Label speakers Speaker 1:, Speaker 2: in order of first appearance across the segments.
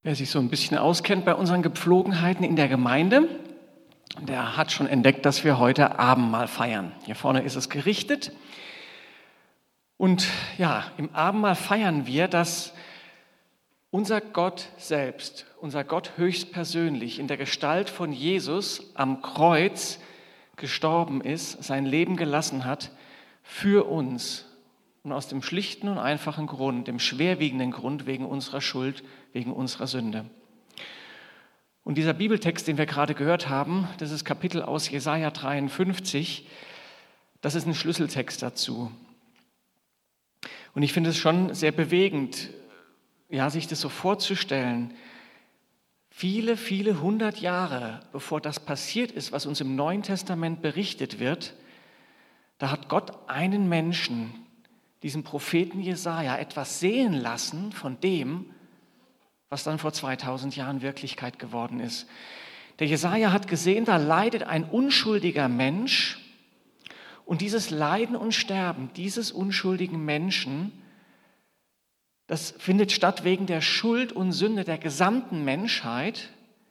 Speaker 1: Wer sich so ein bisschen auskennt bei unseren Gepflogenheiten in der Gemeinde, der hat schon entdeckt, dass wir heute Abendmahl feiern. Hier vorne ist es gerichtet. Und ja, im Abendmahl feiern wir, dass unser Gott selbst, unser Gott höchstpersönlich in der Gestalt von Jesus am Kreuz gestorben ist, sein Leben gelassen hat für uns. Und aus dem schlichten und einfachen Grund, dem schwerwiegenden Grund wegen unserer Schuld, wegen unserer Sünde. Und dieser Bibeltext, den wir gerade gehört haben, das ist Kapitel aus Jesaja 53, das ist ein Schlüsseltext dazu. Und ich finde es schon sehr bewegend, ja, sich das so vorzustellen. Viele, viele hundert Jahre, bevor das passiert ist, was uns im Neuen Testament berichtet wird, da hat Gott einen Menschen, diesem Propheten Jesaja, etwas sehen lassen von dem, was dann vor 2000 Jahren Wirklichkeit geworden ist. Der Jesaja hat gesehen, da leidet ein unschuldiger Mensch und dieses Leiden und Sterben dieses unschuldigen Menschen, das findet statt wegen der Schuld und Sünde der gesamten Menschheit.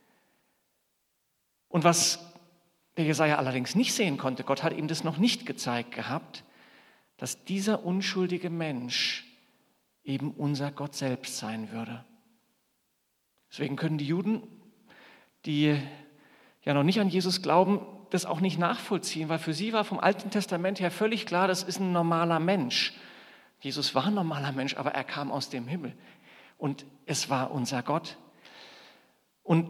Speaker 1: Und was der Jesaja allerdings nicht sehen konnte, Gott hat ihm das noch nicht gezeigt gehabt, dass dieser unschuldige Mensch eben unser Gott selbst sein würde. Deswegen können die Juden, die ja noch nicht an Jesus glauben, das auch nicht nachvollziehen, weil für sie war vom Alten Testament her völlig klar, das ist ein normaler Mensch. Jesus war ein normaler Mensch, aber er kam aus dem Himmel und es war unser Gott. Und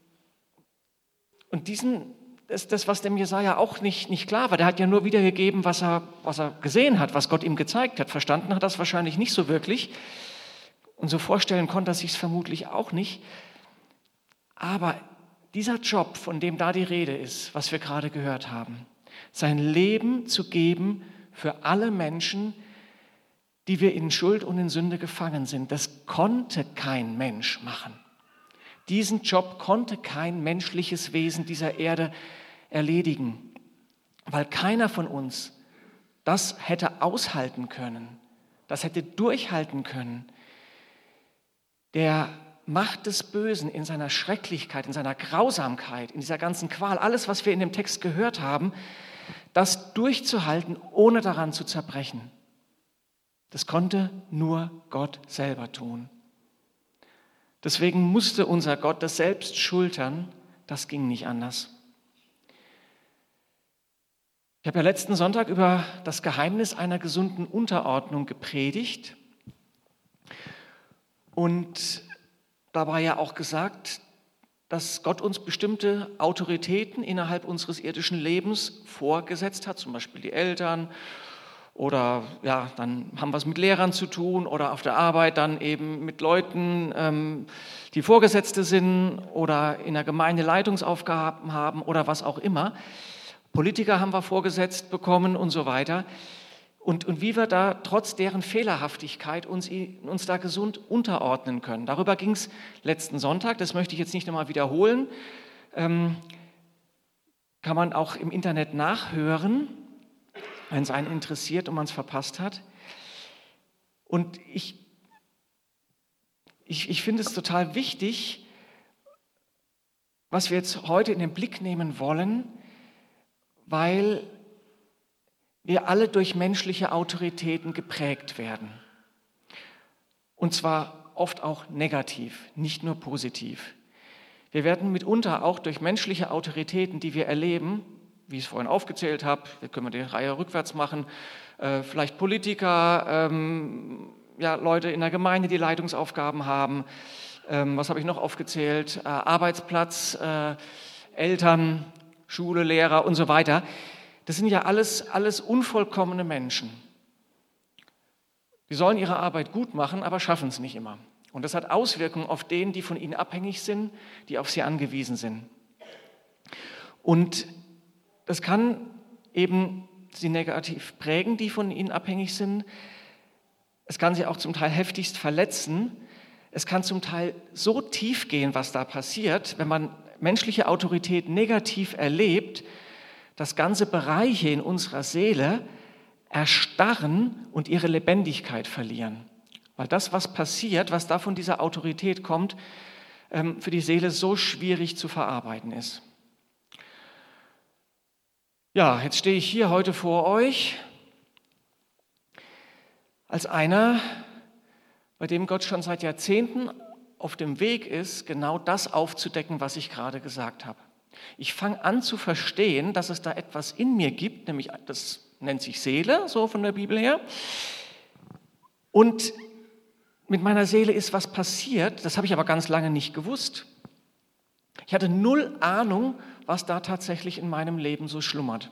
Speaker 1: das, was dem Jesaja auch nicht klar war, der hat ja nur wiedergegeben, was er gesehen hat, was Gott ihm gezeigt hat. Verstanden hat er das wahrscheinlich nicht so wirklich. Und so vorstellen konnte er sich es vermutlich auch nicht. Aber dieser Job, von dem da die Rede ist, was wir gerade gehört haben, sein Leben zu geben für alle Menschen, die wir in Schuld und in Sünde gefangen sind, das konnte kein Mensch machen. Diesen Job konnte kein menschliches Wesen dieser Erde erledigen, weil keiner von uns das hätte aushalten können, das hätte durchhalten können. Der Macht des Bösen in seiner Schrecklichkeit, in seiner Grausamkeit, in dieser ganzen Qual, alles, was wir in dem Text gehört haben, das durchzuhalten, ohne daran zu zerbrechen. Das konnte nur Gott selber tun. Deswegen musste unser Gott das selbst schultern, das ging nicht anders. Ich habe ja letzten Sonntag über das Geheimnis einer gesunden Unterordnung gepredigt und dabei ja auch gesagt, dass Gott uns bestimmte Autoritäten innerhalb unseres irdischen Lebens vorgesetzt hat, zum Beispiel die Eltern oder ja, dann haben wir es mit Lehrern zu tun oder auf der Arbeit dann eben mit Leuten, die Vorgesetzte sind oder in der Gemeinde Leitungsaufgaben haben oder was auch immer. Politiker haben wir vorgesetzt bekommen und so weiter. Und wie wir da trotz deren Fehlerhaftigkeit uns da gesund unterordnen können. Darüber ging es letzten Sonntag, das möchte ich jetzt nicht nochmal wiederholen. Kann man auch im Internet nachhören, wenn es einen interessiert und man es verpasst hat. Und ich finde es total wichtig, was wir jetzt heute in den Blick nehmen wollen, weil wir alle durch menschliche Autoritäten geprägt werden. Und zwar oft auch negativ, nicht nur positiv. Wir werden mitunter auch durch menschliche Autoritäten, die wir erleben, wie ich es vorhin aufgezählt habe, hier können wir die Reihe rückwärts machen, vielleicht Politiker, Leute in der Gemeinde, die Leitungsaufgaben haben, was habe ich noch aufgezählt, Arbeitsplatz, Eltern, Schule, Lehrer und so weiter. Das sind ja alles unvollkommene Menschen. Die sollen ihre Arbeit gut machen, aber schaffen es nicht immer. Und das hat Auswirkungen auf denen, die von ihnen abhängig sind, die auf sie angewiesen sind. Und das kann eben sie negativ prägen, die von ihnen abhängig sind. Es kann sie auch zum Teil heftigst verletzen. Es kann zum Teil so tief gehen, was da passiert, wenn man menschliche Autorität negativ erlebt, dass ganze Bereiche in unserer Seele erstarren und ihre Lebendigkeit verlieren. Weil das, was passiert, was da von dieser Autorität kommt, für die Seele so schwierig zu verarbeiten ist. Ja, jetzt stehe ich hier heute vor euch als einer, bei dem Gott schon seit Jahrzehnten auf dem Weg ist, genau das aufzudecken, was ich gerade gesagt habe. Ich fange an zu verstehen, dass es da etwas in mir gibt, nämlich das nennt sich Seele, so von der Bibel her. Und mit meiner Seele ist was passiert, das habe ich aber ganz lange nicht gewusst. Ich hatte null Ahnung, was da tatsächlich in meinem Leben so schlummert.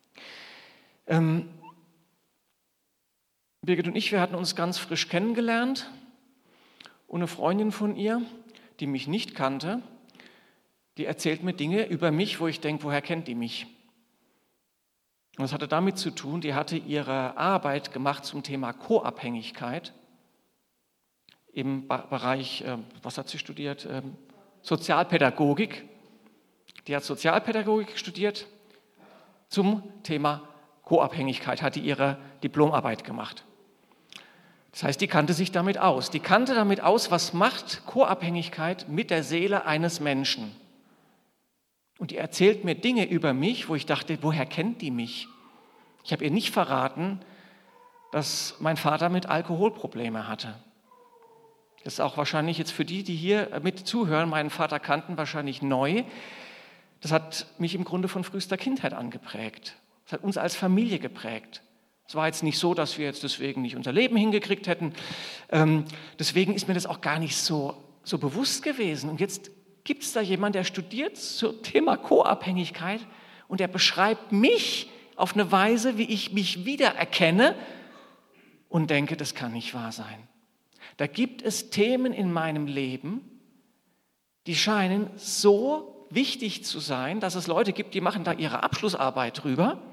Speaker 1: Birgit und ich, wir hatten uns ganz frisch kennengelernt und eine Freundin von ihr, die mich nicht kannte, die erzählt mir Dinge über mich, wo ich denke, woher kennt die mich? Und das hatte damit zu tun, die hatte ihre Arbeit gemacht zum Thema Co-Abhängigkeit im Bereich, was hat sie studiert? Sozialpädagogik. Die hat Sozialpädagogik studiert zum Thema Co-Abhängigkeit, hat die ihre Diplomarbeit gemacht. Das heißt, die kannte sich damit aus. Die kannte damit aus, was macht Co-Abhängigkeit mit der Seele eines Menschen. Und die erzählt mir Dinge über mich, wo ich dachte, woher kennt die mich? Ich habe ihr nicht verraten, dass mein Vater mit Alkoholprobleme hatte. Das ist auch wahrscheinlich jetzt für die hier mit zuhören, meinen Vater kannten, wahrscheinlich neu. Das hat mich im Grunde von frühester Kindheit angeprägt. Das hat uns als Familie geprägt. Es war jetzt nicht so, dass wir jetzt deswegen nicht unser Leben hingekriegt hätten. Deswegen ist mir das auch gar nicht so bewusst gewesen. Und jetzt gibt es da jemanden, der studiert zum Thema Co-Abhängigkeit und der beschreibt mich auf eine Weise, wie ich mich wiedererkenne und denke, das kann nicht wahr sein. Da gibt es Themen in meinem Leben, die scheinen so wichtig zu sein, dass es Leute gibt, die machen da ihre Abschlussarbeit drüber.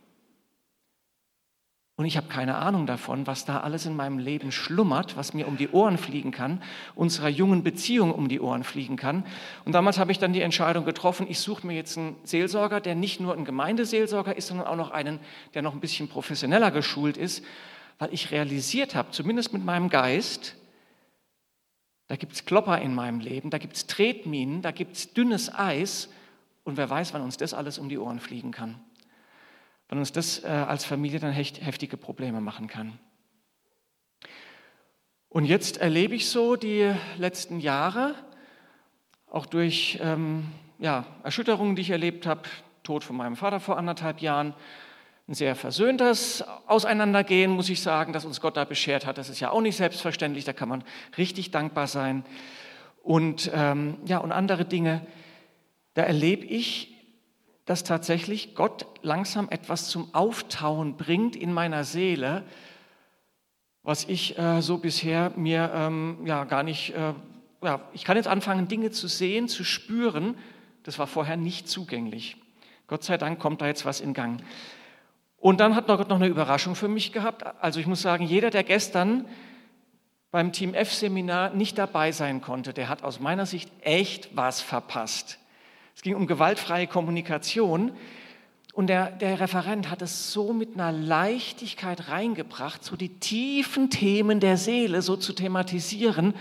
Speaker 1: Und ich habe keine Ahnung davon, was da alles in meinem Leben schlummert, was mir um die Ohren fliegen kann, unserer jungen Beziehung um die Ohren fliegen kann. Und damals habe ich dann die Entscheidung getroffen, ich suche mir jetzt einen Seelsorger, der nicht nur ein Gemeindeseelsorger ist, sondern auch noch einen, der noch ein bisschen professioneller geschult ist, weil ich realisiert habe, zumindest mit meinem Geist, da gibt es Klopper in meinem Leben, da gibt es Tretminen, da gibt es dünnes Eis und wer weiß, wann uns das alles um die Ohren fliegen kann. Wann uns das als Familie dann heftige Probleme machen kann. Und jetzt erlebe ich so die letzten Jahre, auch durch Erschütterungen, die ich erlebt habe, Tod von meinem Vater vor 1,5 Jahren, ein sehr versöhntes Auseinandergehen, muss ich sagen, dass uns Gott da beschert hat. Das ist ja auch nicht selbstverständlich, da kann man richtig dankbar sein. Und und andere Dinge, da erlebe ich, dass tatsächlich Gott langsam etwas zum Auftauen bringt in meiner Seele, was ich so bisher mir gar nicht, ich kann jetzt anfangen, Dinge zu sehen, zu spüren, das war vorher nicht zugänglich. Gott sei Dank kommt da jetzt was in Gang. Und dann hat Gott noch eine Überraschung für mich gehabt. Also ich muss sagen, jeder, der gestern beim Team F-Seminar nicht dabei sein konnte, der hat aus meiner Sicht echt was verpasst. Es ging um gewaltfreie Kommunikation und der Referent hat es so mit einer Leichtigkeit reingebracht, so die tiefen Themen der Seele so zu thematisieren.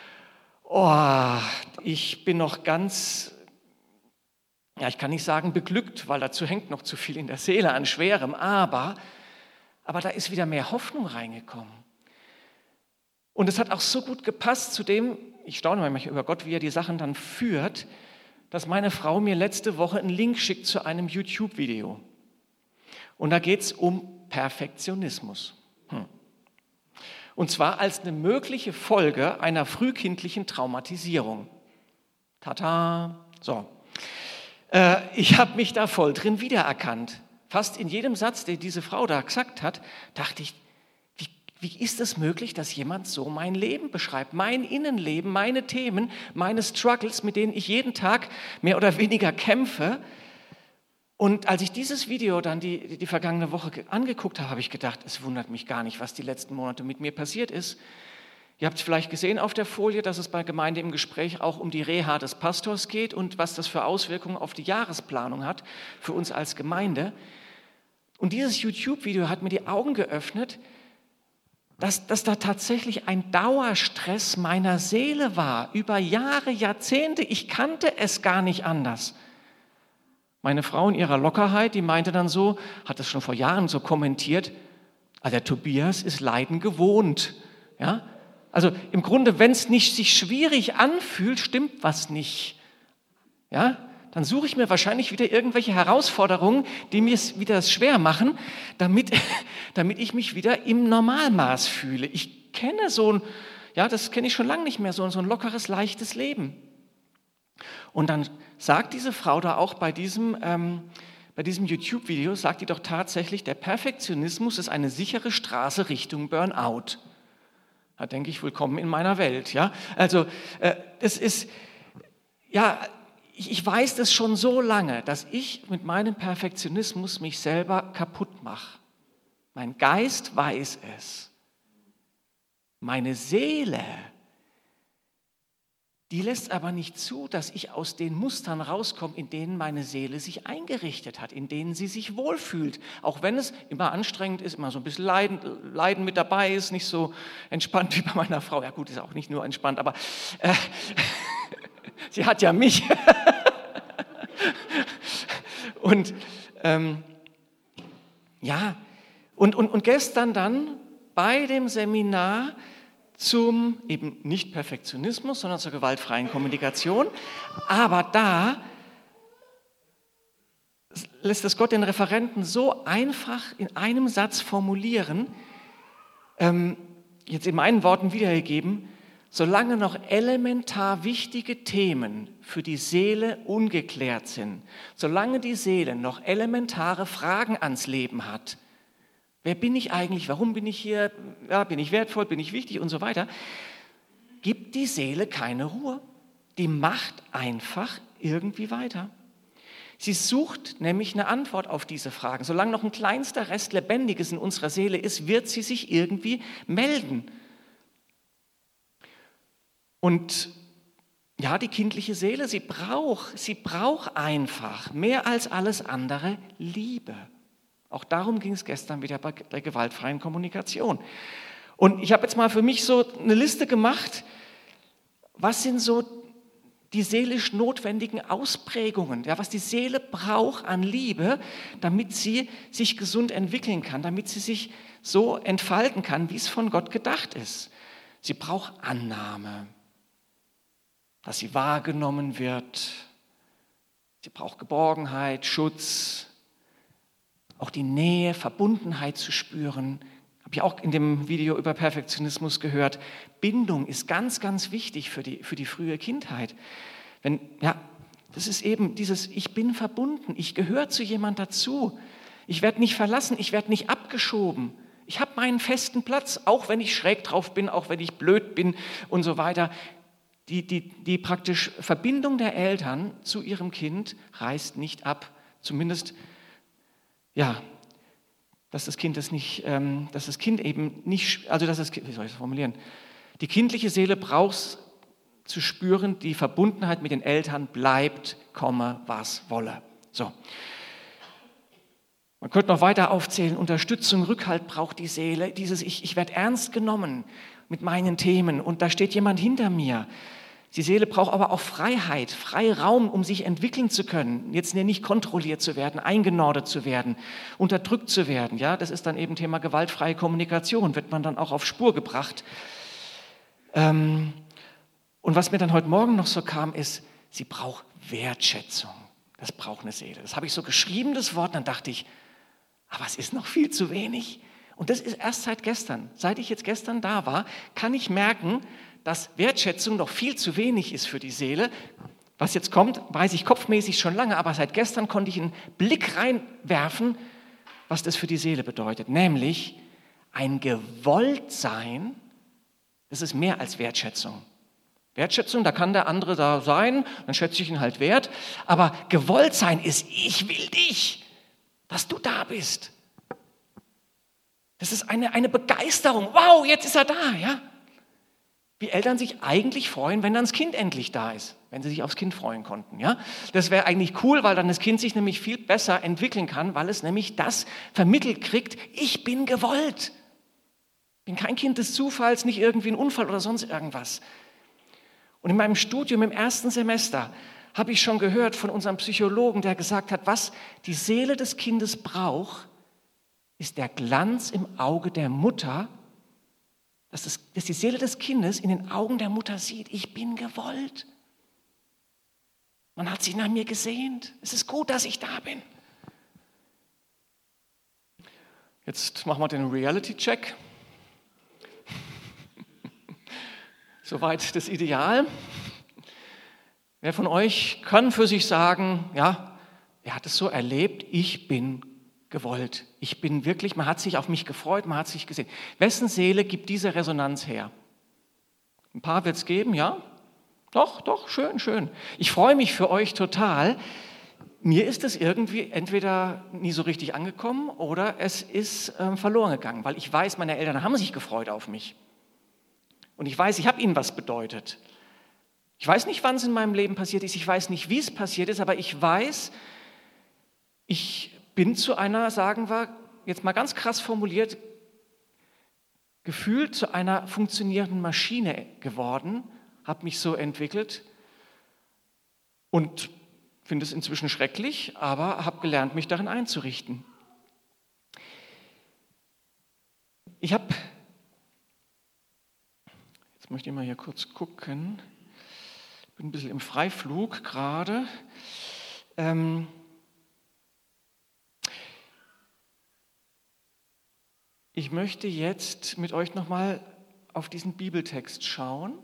Speaker 1: Oh, ich bin noch ganz, ich kann nicht sagen beglückt, weil dazu hängt noch zu viel in der Seele an Schwerem, aber da ist wieder mehr Hoffnung reingekommen. Und es hat auch so gut gepasst zu dem, ich staune manchmal über Gott, wie er die Sachen dann führt, dass meine Frau mir letzte Woche einen Link schickt zu einem YouTube-Video. Und da geht es um Perfektionismus. Und zwar als eine mögliche Folge einer frühkindlichen Traumatisierung. Tata! So. Ich habe mich da voll drin wiedererkannt. Fast in jedem Satz, den diese Frau da gesagt hat, dachte ich, wie ist es möglich, dass jemand so mein Leben beschreibt, mein Innenleben, meine Themen, meine Struggles, mit denen ich jeden Tag mehr oder weniger kämpfe. Und als ich dieses Video dann die vergangene Woche angeguckt habe, habe ich gedacht, es wundert mich gar nicht, was die letzten Monate mit mir passiert ist. Ihr habt es vielleicht gesehen auf der Folie, dass es bei Gemeinde im Gespräch auch um die Reha des Pastors geht und was das für Auswirkungen auf die Jahresplanung hat für uns als Gemeinde. Und dieses YouTube-Video hat mir die Augen geöffnet, dass da tatsächlich ein Dauerstress meiner Seele war, über Jahre, Jahrzehnte. Ich kannte es gar nicht anders. Meine Frau in ihrer Lockerheit, die meinte dann so, hat es schon vor Jahren so kommentiert, der Tobias ist Leiden gewohnt. Ja? Also im Grunde, wenn es nicht sich schwierig anfühlt, stimmt was nicht. Ja? Dann suche ich mir wahrscheinlich wieder irgendwelche Herausforderungen, die mir es wieder schwer machen, damit ich mich wieder im Normalmaß fühle. Ich kenne das kenne ich schon lange nicht mehr, so ein lockeres, leichtes Leben. Und dann sagt diese Frau da auch bei diesem YouTube-Video, sagt die doch tatsächlich, der Perfektionismus ist eine sichere Straße Richtung Burnout. Da denke ich, willkommen in meiner Welt. Ja? Also das ist, ja, ich weiß das schon so lange, dass ich mit meinem Perfektionismus mich selber kaputt mache. Mein Geist weiß es. Meine Seele, die lässt aber nicht zu, dass ich aus den Mustern rauskomme, in denen meine Seele sich eingerichtet hat, in denen sie sich wohlfühlt. Auch wenn es immer anstrengend ist, immer so ein bisschen Leiden mit dabei ist, nicht so entspannt wie bei meiner Frau. Ja gut, ist auch nicht nur entspannt, aber sie hat ja mich. Und und gestern dann bei dem Seminar zum eben nicht Perfektionismus, sondern zur gewaltfreien Kommunikation. Aber da lässt es Gott den Referenten so einfach in einem Satz formulieren, jetzt in meinen Worten wiedergegeben, solange noch elementar wichtige Themen für die Seele ungeklärt sind, solange die Seele noch elementare Fragen ans Leben hat, wer bin ich eigentlich, warum bin ich hier, ja, bin ich wertvoll, bin ich wichtig und so weiter, gibt die Seele keine Ruhe. Die macht einfach irgendwie weiter. Sie sucht nämlich eine Antwort auf diese Fragen. Solange noch ein kleinster Rest Lebendiges in unserer Seele ist, wird sie sich irgendwie melden. Und ja, die kindliche Seele, sie braucht einfach mehr als alles andere Liebe. Auch darum ging es gestern wieder bei der gewaltfreien Kommunikation. Und ich habe jetzt mal für mich so eine Liste gemacht, was sind so die seelisch notwendigen Ausprägungen, ja, was die Seele braucht an Liebe, damit sie sich gesund entwickeln kann, damit sie sich so entfalten kann, wie es von Gott gedacht ist. Sie braucht Annahme, dass sie wahrgenommen wird. Sie braucht Geborgenheit, Schutz, auch die Nähe, Verbundenheit zu spüren. Habe ich auch in dem Video über Perfektionismus gehört. Bindung ist ganz, ganz wichtig für die frühe Kindheit. Das ist eben dieses, ich bin verbunden, ich gehöre zu jemand dazu. Ich werde nicht verlassen, ich werde nicht abgeschoben. Ich habe meinen festen Platz, auch wenn ich schräg drauf bin, auch wenn ich blöd bin und so weiter. Die praktisch Verbindung der Eltern zu ihrem Kind reißt nicht ab. Zumindest, ja, dass das Kind eben nicht, also wie soll ich das formulieren? Die kindliche Seele braucht zu spüren, die Verbundenheit mit den Eltern bleibt, komme, was wolle. So. Man könnte noch weiter aufzählen, Unterstützung, Rückhalt braucht die Seele, dieses ich werde ernst genommen mit meinen Themen und da steht jemand hinter mir. Die Seele braucht aber auch Freiheit, Freiraum, um sich entwickeln zu können, jetzt nicht kontrolliert zu werden, eingenordet zu werden, unterdrückt zu werden. Ja, das ist dann eben Thema gewaltfreie Kommunikation, wird man dann auch auf Spur gebracht. Und was mir dann heute Morgen noch so kam, ist, sie braucht Wertschätzung. Das braucht eine Seele. Das habe ich so geschrieben, das Wort, dann dachte ich, aber es ist noch viel zu wenig. Und das ist erst seit gestern. Seit ich jetzt gestern da war, kann ich merken, dass Wertschätzung noch viel zu wenig ist für die Seele. Was jetzt kommt, weiß ich kopfmäßig schon lange, aber seit gestern konnte ich einen Blick reinwerfen, was das für die Seele bedeutet. Nämlich ein Gewolltsein, das ist mehr als Wertschätzung. Wertschätzung, da kann der andere da sein, dann schätze ich ihn halt wert. Aber Gewolltsein ist, ich will dich, dass du da bist. Das ist eine Begeisterung. Wow, jetzt ist er da, ja. Wie Eltern sich eigentlich freuen, wenn dann das Kind endlich da ist, wenn sie sich aufs Kind freuen konnten. Ja? Das wäre eigentlich cool, weil dann das Kind sich nämlich viel besser entwickeln kann, weil es nämlich das vermittelt kriegt, ich bin gewollt. Bin kein Kind des Zufalls, nicht irgendwie ein Unfall oder sonst irgendwas. Und in meinem Studium im ersten Semester habe ich schon gehört von unserem Psychologen, der gesagt hat, was die Seele des Kindes braucht, ist der Glanz im Auge der Mutter, dass die Seele des Kindes in den Augen der Mutter sieht, ich bin gewollt. Man hat sich nach mir gesehnt. Es ist gut, dass ich da bin. Jetzt machen wir den Reality-Check. Soweit das Ideal. Wer von euch kann für sich sagen, ja, er hat es so erlebt, ich bin gewollt. Ich bin wirklich, man hat sich auf mich gefreut, man hat sich gesehen. Wessen Seele gibt diese Resonanz her? Ein paar wird es geben, ja? Doch, schön. Ich freue mich für euch total. Mir ist es irgendwie entweder nie so richtig angekommen oder es ist verloren gegangen, weil ich weiß, meine Eltern haben sich gefreut auf mich. Und ich weiß, ich habe ihnen was bedeutet. Ich weiß nicht, wann es in meinem Leben passiert ist, ich weiß nicht, wie es passiert ist, aber ich weiß, ich bin zu einer, sagen wir, jetzt mal ganz krass formuliert, gefühlt zu einer funktionierenden Maschine geworden, habe mich so entwickelt und finde es inzwischen schrecklich, aber habe gelernt, mich darin einzurichten. Jetzt möchte ich mal hier kurz gucken, ich bin ein bisschen im Freiflug gerade. Ich möchte jetzt mit euch nochmal auf diesen Bibeltext schauen,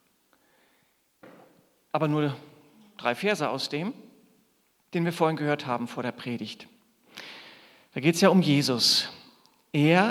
Speaker 1: aber nur 3 Verse aus dem, den wir vorhin gehört haben vor der Predigt. Da geht es ja um Jesus. Er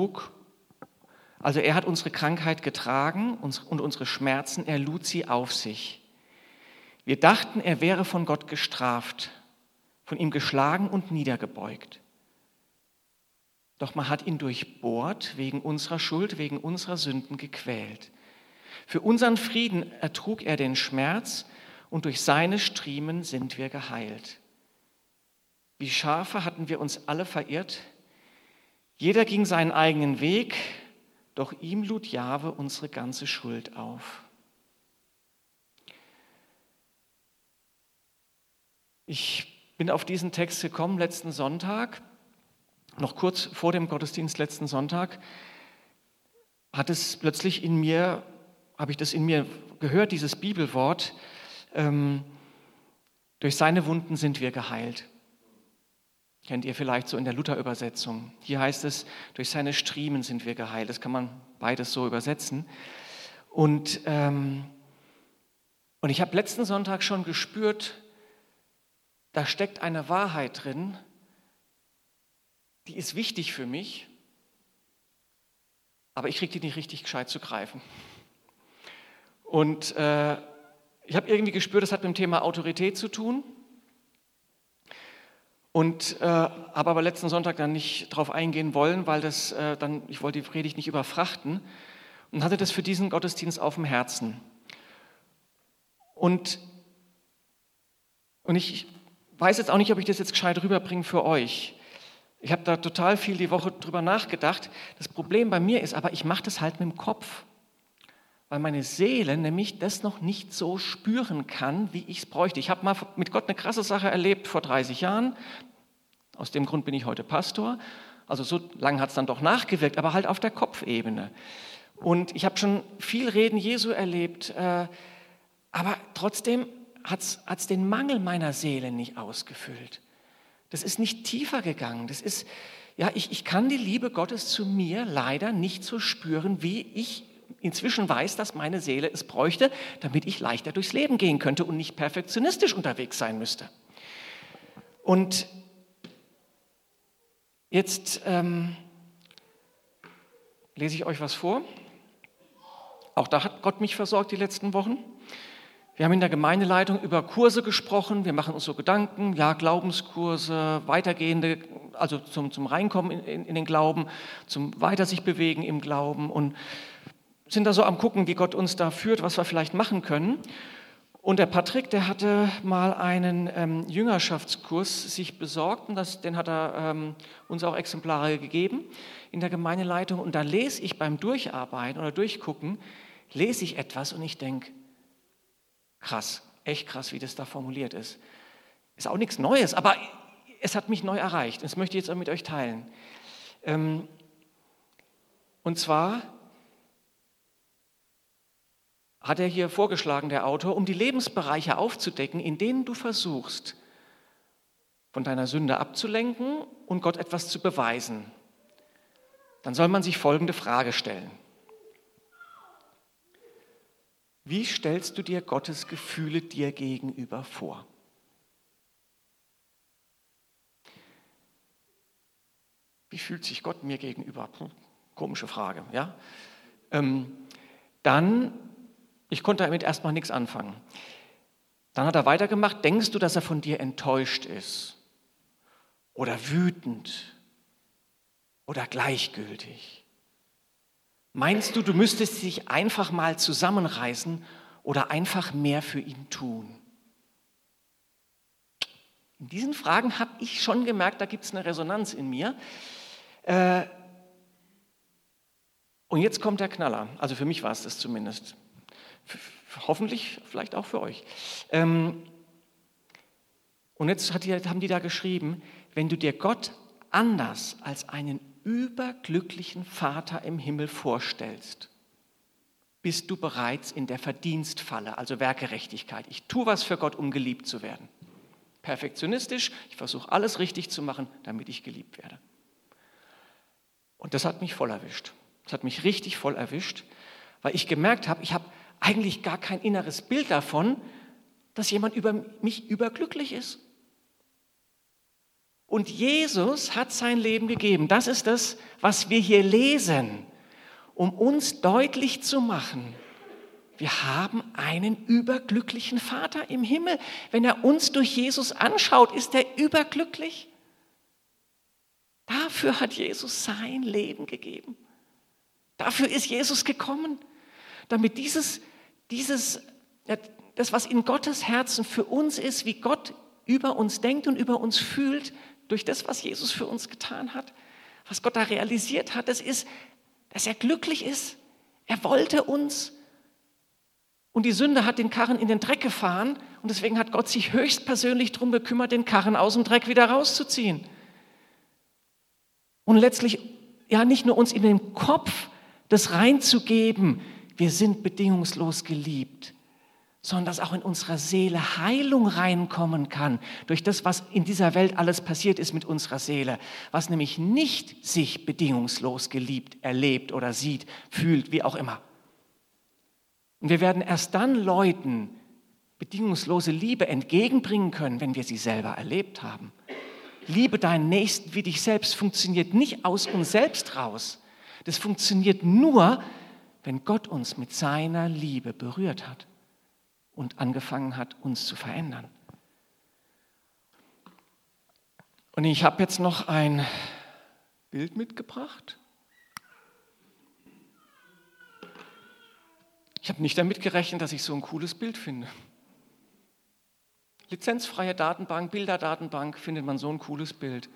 Speaker 1: hat unsere Krankheit getragen und unsere Schmerzen, er lud sie auf sich. Wir dachten, er wäre von Gott gestraft, von ihm geschlagen und niedergebeugt. Doch man hat ihn durchbohrt, wegen unserer Schuld, wegen unserer Sünden gequält. Für unseren Frieden ertrug er den Schmerz und durch seine Striemen sind wir geheilt. Wie Schafe hatten wir uns alle verirrt. Jeder ging seinen eigenen Weg, doch ihm lud Jahwe unsere ganze Schuld auf. Ich bin auf diesen Text gekommen letzten Sonntag, noch kurz vor dem Gottesdienst letzten Sonntag, habe ich das in mir gehört, dieses Bibelwort, durch seine Wunden sind wir geheilt. Kennt ihr vielleicht so in der Luther-Übersetzung. Hier heißt es, durch seine Striemen sind wir geheilt. Das kann man beides so übersetzen. Und ich habe letzten Sonntag schon gespürt, da steckt eine Wahrheit drin, die ist wichtig für mich, aber ich kriege die nicht richtig gescheit zu greifen. Und ich habe irgendwie gespürt, das hat mit dem Thema Autorität zu tun. Und habe aber letzten Sonntag dann nicht darauf eingehen wollen, weil ich wollte die Predigt nicht überfrachten und hatte das für diesen Gottesdienst auf dem Herzen. Und ich weiß jetzt auch nicht, ob ich das jetzt gescheit rüberbringe für euch. Ich habe da total viel die Woche drüber nachgedacht. Das Problem bei mir ist aber, ich mache das halt mit dem Kopf, weil meine Seele nämlich das noch nicht so spüren kann, wie ich es bräuchte. Ich habe mal mit Gott eine krasse Sache erlebt vor 30 Jahren. Aus dem Grund bin ich heute Pastor. Also so lange hat es dann doch nachgewirkt, aber halt auf der Kopfebene. Und ich habe schon viel Reden Jesu erlebt, aber trotzdem hat es den Mangel meiner Seele nicht ausgefüllt. Das ist nicht tiefer gegangen. Das ist, ich kann die Liebe Gottes zu mir leider nicht so spüren, wie ich inzwischen weiß, dass meine Seele es bräuchte, damit ich leichter durchs Leben gehen könnte und nicht perfektionistisch unterwegs sein müsste. Und jetzt lese ich euch was vor. Auch da hat Gott mich versorgt die letzten Wochen. Wir haben in der Gemeindeleitung über Kurse gesprochen, wir machen uns so Gedanken, Glaubenskurse, weitergehende, also zum Reinkommen in den Glauben, zum Weiter sich bewegen im Glauben und sind da so am Gucken, wie Gott uns da führt, was wir vielleicht machen können. Und der Patrick, der hatte mal einen Jüngerschaftskurs sich besorgt und den hat er uns auch Exemplare gegeben in der Gemeindeleitung. Und da lese ich beim Durcharbeiten oder Durchgucken, lese ich etwas und ich denke, krass, echt krass, wie das da formuliert ist. Ist auch nichts Neues, aber es hat mich neu erreicht. Das möchte ich jetzt auch mit euch teilen. Und zwar hat er hier vorgeschlagen, der Autor, um die Lebensbereiche aufzudecken, in denen du versuchst, von deiner Sünde abzulenken und Gott etwas zu beweisen. Dann soll man sich folgende Frage stellen. Wie stellst du dir Gottes Gefühle dir gegenüber vor? Wie fühlt sich Gott mir gegenüber? Komische Frage, ja? Ich konnte damit erstmal nichts anfangen. Dann hat er weitergemacht, denkst du, dass er von dir enttäuscht ist? Oder wütend? Oder gleichgültig? Meinst du, du müsstest dich einfach mal zusammenreißen oder einfach mehr für ihn tun? In diesen Fragen habe ich schon gemerkt, da gibt es eine Resonanz in mir. Und jetzt kommt der Knaller. Also für mich war es das zumindest. Hoffentlich vielleicht auch für euch. Und jetzt haben die da geschrieben, wenn du dir Gott anders als einen überglücklichen Vater im Himmel vorstellst, bist du bereits in der Verdienstfalle, also Werkgerechtigkeit. Ich tue was für Gott, um geliebt zu werden. Perfektionistisch, ich versuche alles richtig zu machen, damit ich geliebt werde. Und das hat mich voll erwischt. Das hat mich richtig voll erwischt, weil ich gemerkt habe, ich habe eigentlich gar kein inneres Bild davon, dass jemand über mich überglücklich ist. Und Jesus hat sein Leben gegeben. Das ist das, was wir hier lesen, um uns deutlich zu machen, wir haben einen überglücklichen Vater im Himmel. Wenn er uns durch Jesus anschaut, ist er überglücklich. Dafür hat Jesus sein Leben gegeben. Dafür ist Jesus gekommen, damit das, was in Gottes Herzen für uns ist, wie Gott über uns denkt und über uns fühlt, durch das, was Jesus für uns getan hat, was Gott da realisiert hat, das ist, dass er glücklich ist. Er wollte uns. Und die Sünde hat den Karren in den Dreck gefahren und deswegen hat Gott sich höchstpersönlich darum gekümmert, den Karren aus dem Dreck wieder rauszuziehen. Und letztlich ja nicht nur uns in den Kopf das reinzugeben, wir sind bedingungslos geliebt, sondern dass auch in unserer Seele Heilung reinkommen kann durch das, was in dieser Welt alles passiert ist mit unserer Seele, was nämlich nicht sich bedingungslos geliebt, erlebt oder sieht, fühlt, wie auch immer. Und wir werden erst dann Leuten bedingungslose Liebe entgegenbringen können, wenn wir sie selber erlebt haben. Liebe deinen Nächsten wie dich selbst funktioniert nicht aus uns selbst raus. Das funktioniert nur, wenn Gott uns mit seiner Liebe berührt hat und angefangen hat, uns zu verändern. Und ich habe jetzt noch ein Bild mitgebracht. Ich habe nicht damit gerechnet, dass ich so ein cooles Bild finde. Lizenzfreie Datenbank, Bilderdatenbank, findet man so ein cooles Bild.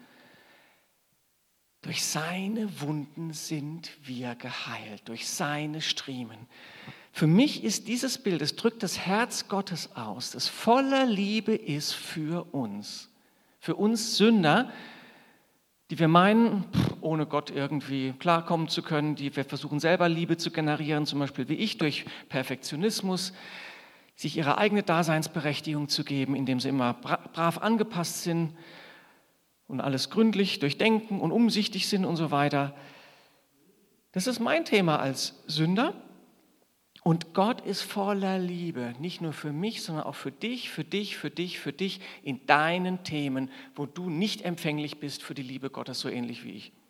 Speaker 1: Durch seine Wunden sind wir geheilt, durch seine Striemen. Für mich ist dieses Bild, es drückt das Herz Gottes aus, das voller Liebe ist für uns Sünder, die wir meinen, ohne Gott irgendwie klarkommen zu können, die wir versuchen selber Liebe zu generieren, zum Beispiel wie ich, durch Perfektionismus, sich ihre eigene Daseinsberechtigung zu geben, indem sie immer brav angepasst sind und alles gründlich durchdenken und umsichtig sind und so weiter. Das ist mein Thema als Sünder. Und Gott ist voller Liebe, nicht nur für mich, sondern auch für dich, für dich, für dich, für dich in deinen Themen, wo du nicht empfänglich bist für die Liebe Gottes, so ähnlich wie ich.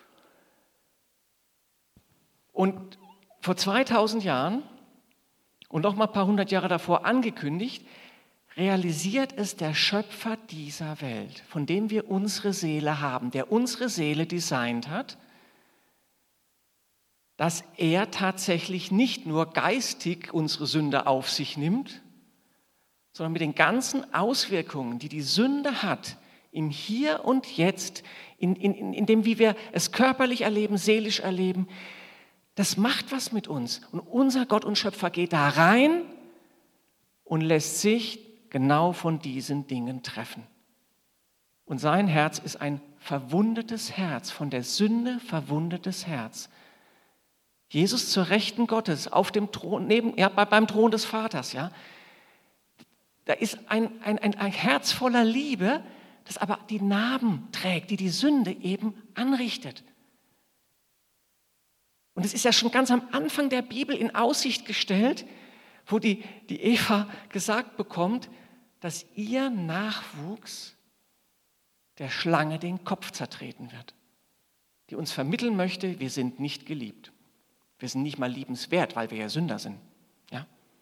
Speaker 1: Und vor 2000 Jahren und noch mal ein paar hundert Jahre davor angekündigt, realisiert es der Schöpfer dieser Welt, von dem wir unsere Seele haben, der unsere Seele designt hat, dass er tatsächlich nicht nur geistig unsere Sünde auf sich nimmt, sondern mit den ganzen Auswirkungen, die die Sünde hat, im Hier und Jetzt, in dem, wie wir es körperlich erleben, seelisch erleben, das macht was mit uns. Und unser Gott und Schöpfer geht da rein und lässt sich genau von diesen Dingen treffen. Und sein Herz ist ein verwundetes Herz, von der Sünde verwundetes Herz. Jesus zur Rechten Gottes, auf dem Thron, beim Thron des Vaters, ja. Da ist ein Herz voller Liebe, das aber die Narben trägt, die Sünde eben anrichtet. Und es ist ja schon ganz am Anfang der Bibel in Aussicht gestellt, wo die Eva gesagt bekommt, dass ihr Nachwuchs der Schlange den Kopf zertreten wird, die uns vermitteln möchte, wir sind nicht geliebt. Wir sind nicht mal liebenswert, weil wir ja Sünder sind. Ja?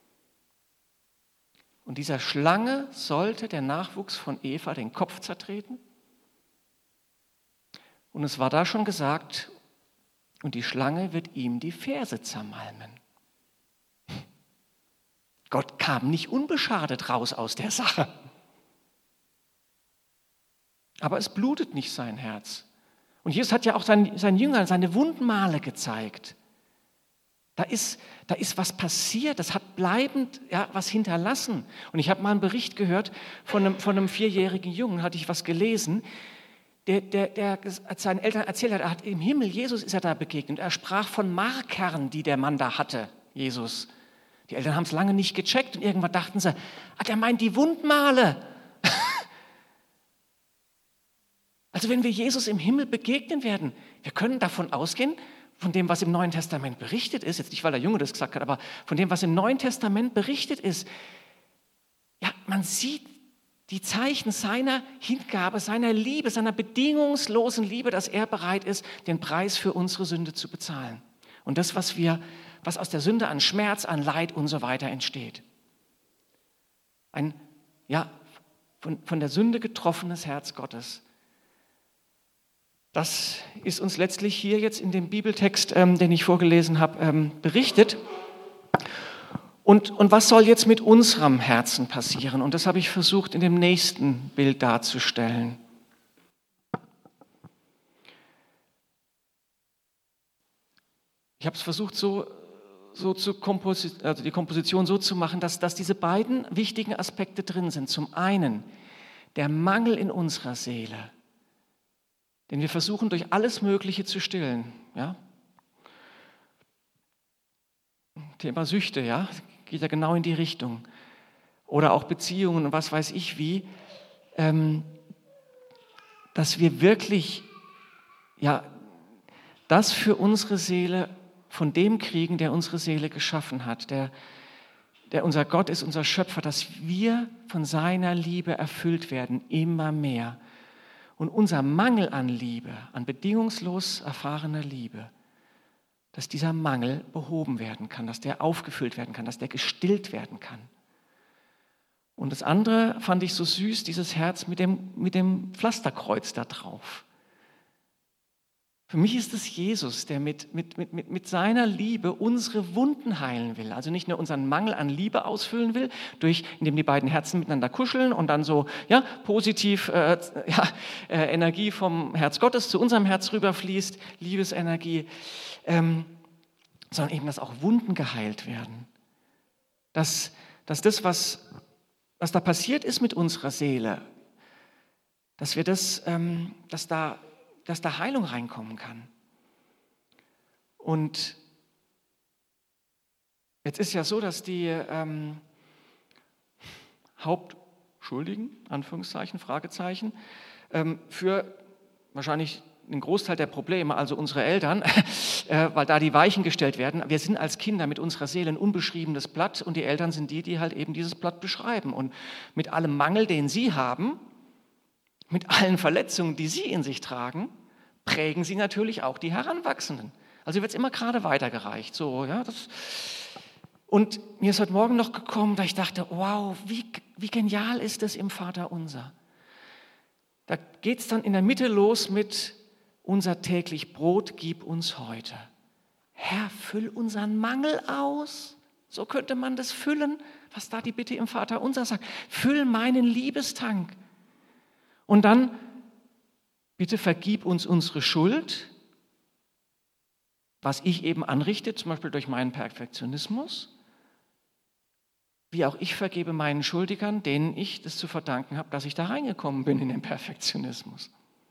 Speaker 1: Und dieser Schlange sollte der Nachwuchs von Eva den Kopf zertreten. Und es war da schon gesagt, und die Schlange wird ihm die Ferse zermalmen. Gott kam nicht unbeschadet raus aus der Sache. Aber es blutet nicht sein Herz. Und Jesus hat ja auch seinen Jüngern seine Wundmale gezeigt. Da ist was passiert, das hat bleibend was hinterlassen. Und ich habe mal einen Bericht gehört von einem 4-jährigen Jungen, hatte ich was gelesen, der seinen Eltern erzählt hat, er hat im Himmel, Jesus ist er da begegnet. Er sprach von Markern, die der Mann da hatte, Jesus. Die Eltern haben es lange nicht gecheckt und irgendwann dachten sie, der meint die Wundmale. Also wenn wir Jesus im Himmel begegnen werden, wir können davon ausgehen, von dem, was im Neuen Testament berichtet ist, jetzt nicht, weil der Junge das gesagt hat, aber von dem, was im Neuen Testament berichtet ist, ja, man sieht die Zeichen seiner Hingabe, seiner Liebe, seiner bedingungslosen Liebe, dass er bereit ist, den Preis für unsere Sünde zu bezahlen. Und das, was aus der Sünde an Schmerz, an Leid und so weiter entsteht. Ein, von der Sünde getroffenes Herz Gottes. Das ist uns letztlich hier jetzt in dem Bibeltext, den ich vorgelesen habe, berichtet. Und was soll jetzt mit unserem Herzen passieren? Und das habe ich versucht, in dem nächsten Bild darzustellen. Ich habe es versucht, die Komposition so zu machen, dass diese beiden wichtigen Aspekte drin sind. Zum einen der Mangel in unserer Seele, den wir versuchen, durch alles Mögliche zu stillen. Ja? Thema Süchte, ja, geht ja genau in die Richtung. Oder auch Beziehungen und was weiß ich wie. Dass wir wirklich das für unsere Seele von dem kriegen, der unsere Seele geschaffen hat, der unser Gott ist, unser Schöpfer, dass wir von seiner Liebe erfüllt werden, immer mehr. Und unser Mangel an Liebe, an bedingungslos erfahrener Liebe, dass dieser Mangel behoben werden kann, dass der aufgefüllt werden kann, dass der gestillt werden kann. Und das andere fand ich so süß, dieses Herz mit dem Pflasterkreuz da drauf. Für mich ist es Jesus, der mit seiner Liebe unsere Wunden heilen will. Also nicht nur unseren Mangel an Liebe ausfüllen will, indem die beiden Herzen miteinander kuscheln und dann so positiv Energie vom Herz Gottes zu unserem Herz rüberfließt, Liebesenergie, sondern eben, dass auch Wunden geheilt werden. Dass das, was da passiert ist mit unserer Seele, dass da Heilung reinkommen kann. Und jetzt ist ja so, dass die Hauptschuldigen, Anführungszeichen, Fragezeichen, für wahrscheinlich einen Großteil der Probleme, also unsere Eltern, weil da die Weichen gestellt werden. Wir sind als Kinder mit unserer Seele ein unbeschriebenes Blatt und die Eltern sind die halt eben dieses Blatt beschreiben. Und mit allem Mangel, den sie haben, mit allen Verletzungen, die sie in sich tragen, prägen sie natürlich auch die Heranwachsenden. Also wird es immer gerade weitergereicht. Und mir ist heute Morgen noch gekommen, da ich dachte, wow, wie genial ist es im Vaterunser. Da geht es dann in der Mitte los mit unser täglich Brot gib uns heute. Herr, füll unseren Mangel aus. So könnte man das füllen, was da die Bitte im Vaterunser sagt. Füll meinen Liebestank. Und dann, bitte vergib uns unsere Schuld, was ich eben anrichte, zum Beispiel durch meinen Perfektionismus, wie auch ich vergebe meinen Schuldigern, denen ich das zu verdanken habe, dass ich da reingekommen bin in den Perfektionismus.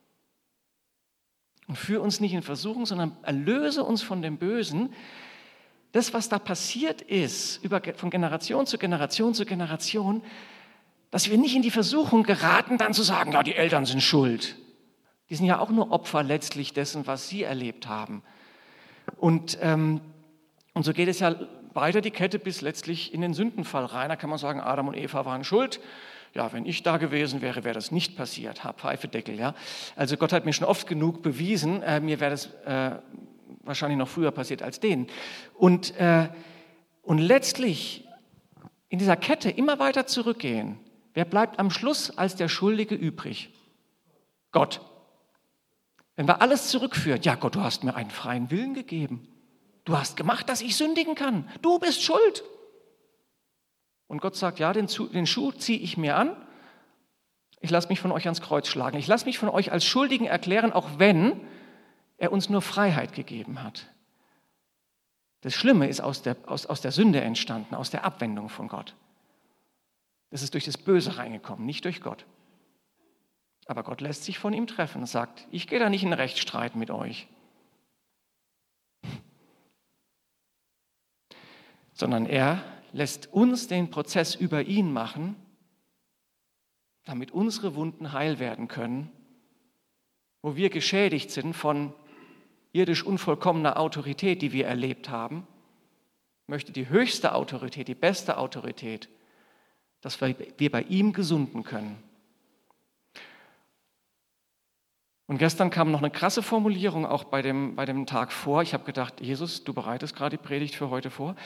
Speaker 1: Und führe uns nicht in Versuchung, sondern erlöse uns von dem Bösen. Das, was da passiert ist, von Generation zu Generation zu Generation, dass wir nicht in die Versuchung geraten, dann zu sagen, ja, die Eltern sind schuld. Die sind ja auch nur Opfer letztlich dessen, was sie erlebt haben. Und so geht es ja weiter die Kette bis letztlich in den Sündenfall rein. Da kann man sagen, Adam und Eva waren schuld. Ja, wenn ich da gewesen wäre, wäre das nicht passiert. Pfeifedeckel, ja. Also Gott hat mir schon oft genug bewiesen, mir wäre das wahrscheinlich noch früher passiert als denen. Und letztlich in dieser Kette immer weiter zurückgehen. Wer bleibt am Schluss als der Schuldige übrig? Gott. Wenn wir alles zurückführen, ja Gott, du hast mir einen freien Willen gegeben. Du hast gemacht, dass ich sündigen kann. Du bist schuld. Und Gott sagt, ja, den Schuh ziehe ich mir an. Ich lasse mich von euch ans Kreuz schlagen. Ich lasse mich von euch als Schuldigen erklären, auch wenn er uns nur Freiheit gegeben hat. Das Schlimme ist aus der Sünde entstanden, aus der Abwendung von Gott. Das ist durch das Böse reingekommen, nicht durch Gott. Aber Gott lässt sich von ihm treffen und sagt, ich gehe da nicht in Rechtsstreit mit euch. Sondern er lässt uns den Prozess über ihn machen, damit unsere Wunden heil werden können, wo wir geschädigt sind von irdisch unvollkommener Autorität, die wir erlebt haben, möchte die höchste Autorität, die beste Autorität, dass wir bei ihm gesunden können. Und gestern kam noch eine krasse Formulierung auch bei dem Tag vor. Ich habe gedacht, Jesus, du bereitest gerade die Predigt für heute vor.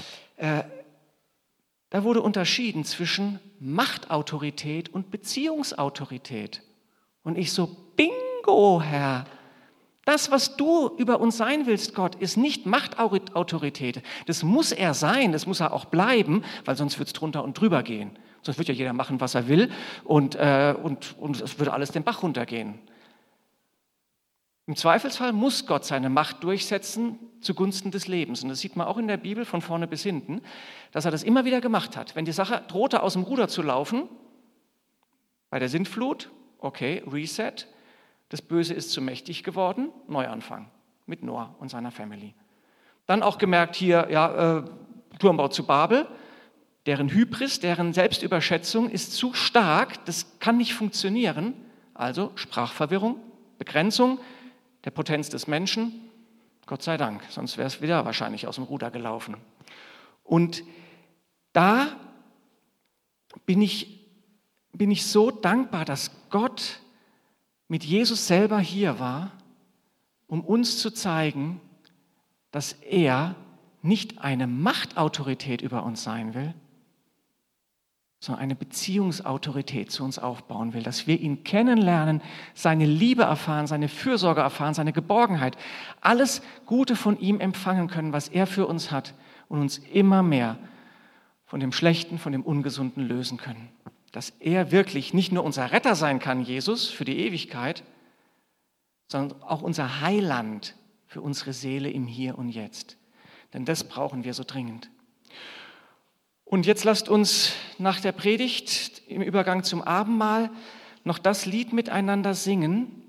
Speaker 1: Da wurde unterschieden zwischen Machtautorität und Beziehungsautorität. Und ich so, bingo, Herr. Das, was du über uns sein willst, Gott, ist nicht Machtautorität. Das muss er sein, das muss er auch bleiben, weil sonst wird es drunter und drüber gehen. Sonst wird ja jeder machen, was er will und es würde alles den Bach runtergehen. Im Zweifelsfall muss Gott seine Macht durchsetzen zugunsten des Lebens. Und das sieht man auch in der Bibel von vorne bis hinten, dass er das immer wieder gemacht hat. Wenn die Sache drohte, aus dem Ruder zu laufen, bei der Sintflut, okay, Reset, das Böse ist zu mächtig geworden, Neuanfang mit Noah und seiner Family. Dann auch gemerkt hier, Turmbau zu Babel, deren Hybris, deren Selbstüberschätzung ist zu stark, das kann nicht funktionieren. Also Sprachverwirrung, Begrenzung der Potenz des Menschen, Gott sei Dank, sonst wäre es wieder wahrscheinlich aus dem Ruder gelaufen. Und da bin ich so dankbar, dass Gott mit Jesus selber hier war, um uns zu zeigen, dass er nicht eine Machtautorität über uns sein will, sondern eine Beziehungsautorität zu uns aufbauen will, dass wir ihn kennenlernen, seine Liebe erfahren, seine Fürsorge erfahren, seine Geborgenheit, alles Gute von ihm empfangen können, was er für uns hat und uns immer mehr von dem Schlechten, von dem Ungesunden lösen können. Dass er wirklich nicht nur unser Retter sein kann, Jesus, für die Ewigkeit, sondern auch unser Heiland für unsere Seele im Hier und Jetzt. Denn das brauchen wir so dringend. Und jetzt lasst uns nach der Predigt im Übergang zum Abendmahl noch das Lied miteinander singen.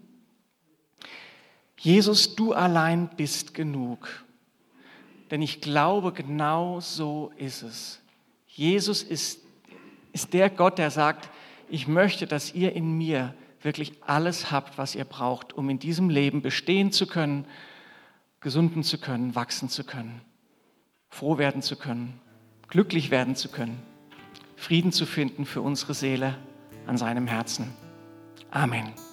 Speaker 1: Jesus, du allein bist genug. Denn ich glaube, genau so ist es. Jesus ist der Gott, der sagt, ich möchte, dass ihr in mir wirklich alles habt, was ihr braucht, um in diesem Leben bestehen zu können, gesunden zu können, wachsen zu können, froh werden zu können, glücklich werden zu können, Frieden zu finden für unsere Seele an seinem Herzen. Amen.